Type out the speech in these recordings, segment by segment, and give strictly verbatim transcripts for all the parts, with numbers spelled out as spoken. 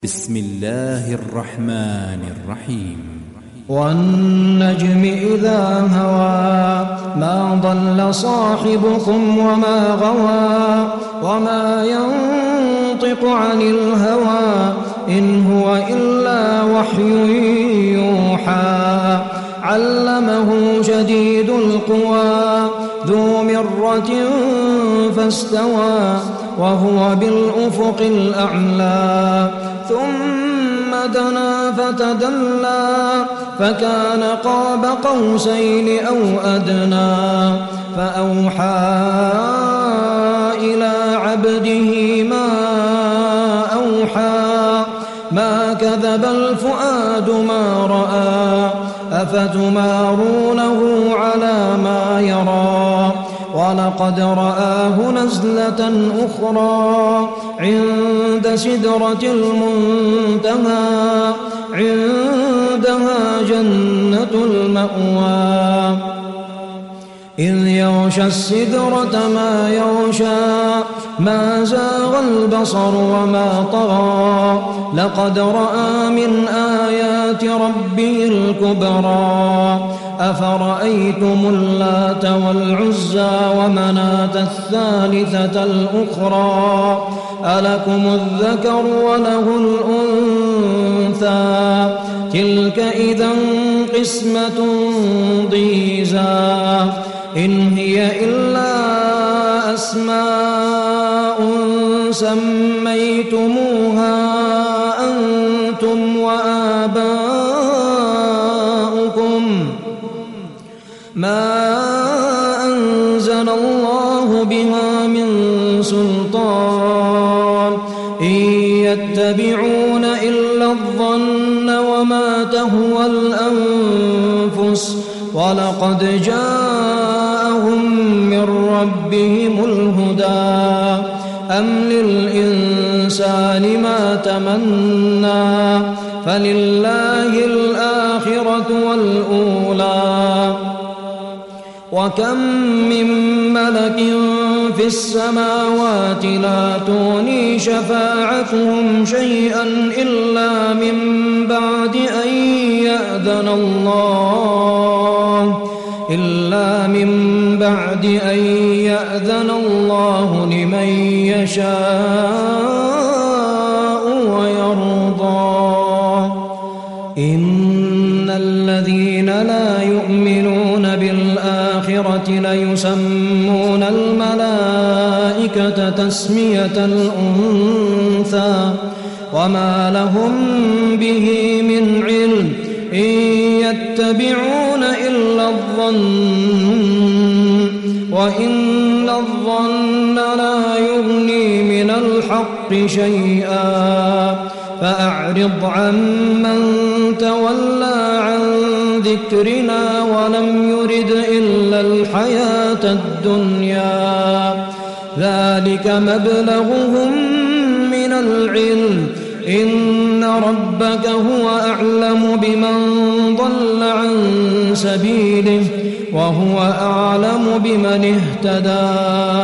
بسم الله الرحمن الرحيم. والنجم إذا هوى ما ضل صاحبكم وما غوى وما ينطق عن الهوى إن هو إلا وحي يوحى علمه شديد القوى ذو مرة فاستوى وهو بالأفق الأعلى ثم دنا فتدلى فكان قاب قوسين أو أدنى فأوحى إلى عبده ما أوحى ما كذب الفؤاد ما رأى أفتمارونه على ما يرى ولقد رآه نزلة أخرى عند سدرة المنتهى عندها جنة المأوى إذ يغشى السدرة ما يغشى ما زاغ البصر وما طغى لقد رأى من آيات ربه الكبرى أفرأيتم اللات والعزى ومناة الثالثة الأخرى ألكم الذكر وله الأنثى تلك إذا قسمة ضيزى إن هي إلا أسماء سميتموها أنتم وآباؤكم ما أنزل الله بها من سلطان إن يتبعون إلا الظن وما تهوى الأنفس ولقد جاءهم من ربهم الهدى أم للإنسان ما تمنى فلله الآخرة والأولى وكم من ملك في السماوات لا تغني شفاعتهم شيئا إلا من بعد أن يأذن الله إلا من بعد أن يأذن الله لمن يشاء ويرضى إن الذين لا يؤمنون بالآخرة ليسمون الملائكة تسمية الأنثى وما لهم به من علم إن يتبعون إلا الظن وإن الظن لا يغني من الحق شيئا فأعرض عمن تولى عن ذكرنا ولم يرد إلا الحياة الدنيا ذلك مبلغهم من العلم إن ربك هو أعلم بمن ضل عن سبيله وهو أعلم بمن اهتدى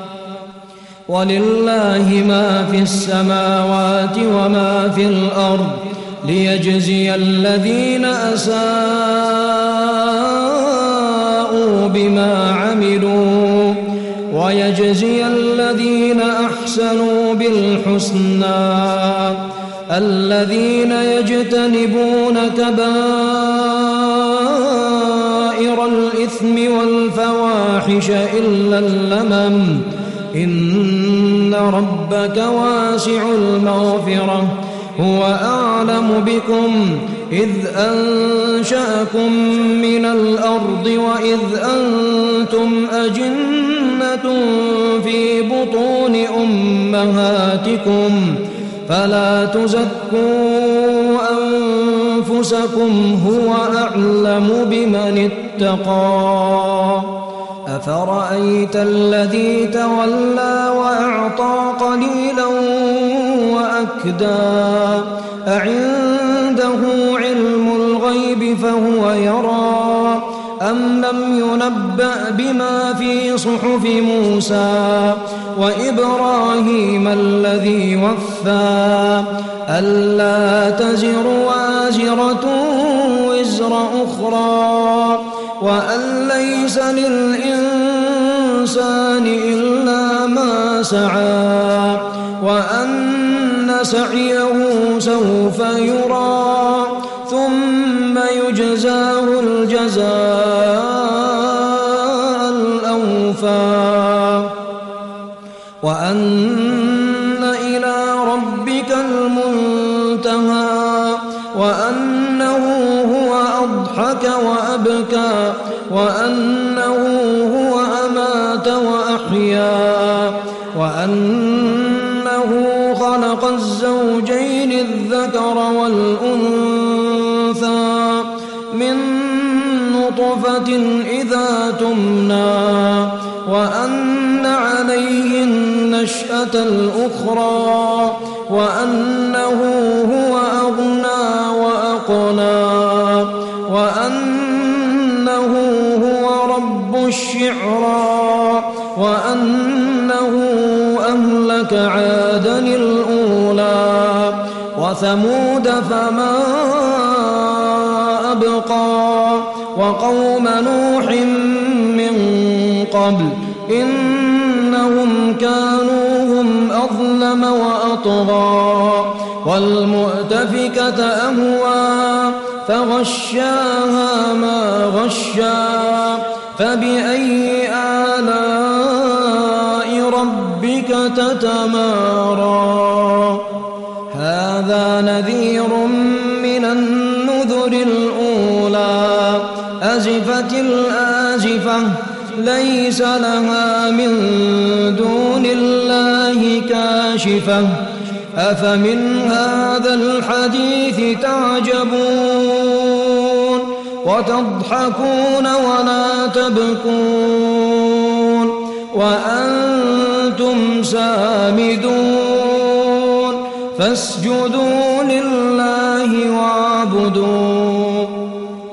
ولله ما في السماوات وما في الأرض ليجزي الذين أساءوا بما عملوا ويجزي الذين أحسنوا بالحسنى الذين يجتنبون كبائر الإثم والفواحش إلا اللمم إن ربك واسع المغفرة هو أعلم بكم إذ أنشأكم من الأرض وإذ أنتم أجنة في بطون أمهاتكم فلا تزكوا أنفسكم هو أعلم بمن اتقى أفرأيت الذي تولى وأعطى قليلا وأكدى أعنده علم الغيب فهو يرى أم لم ينبأ بما في صحف موسى وإبراهيم الذي وفى ألا تزر وازرة وزر أخرى وأن ليس للإنسان إلا ما سعى وأن سعيه سوف يرى ثم يجزاه الجزاء الأوفى وأن إلى ربك المنتهى وأنه هو أضحك وأبكى وأنه هو أمات وأحيا وأنه خلق الزوجين الذكر والأنثى من نطفة إذا تمنى وأن عليه النشأة الأخرى وأنه هو أغنى وأقنى وأنه هو رب الشعرى وأنه أهلك عادا الأولى وثمود فما أبقى وقوم نوح من قبل إنهم كانوا هم أظلم وأطغى والمؤتفكة أهوى فغشاها ما غشا فبأي آلاء ربك تتمارى هذا نذير من النذر الأولى أزفت الآزفة ليس لها من دون الله كاشفة أفمن هذا الحديث تعجبون وتضحكون ولا تبكون وأنتم سامدون فاسجدوا لله واعبدون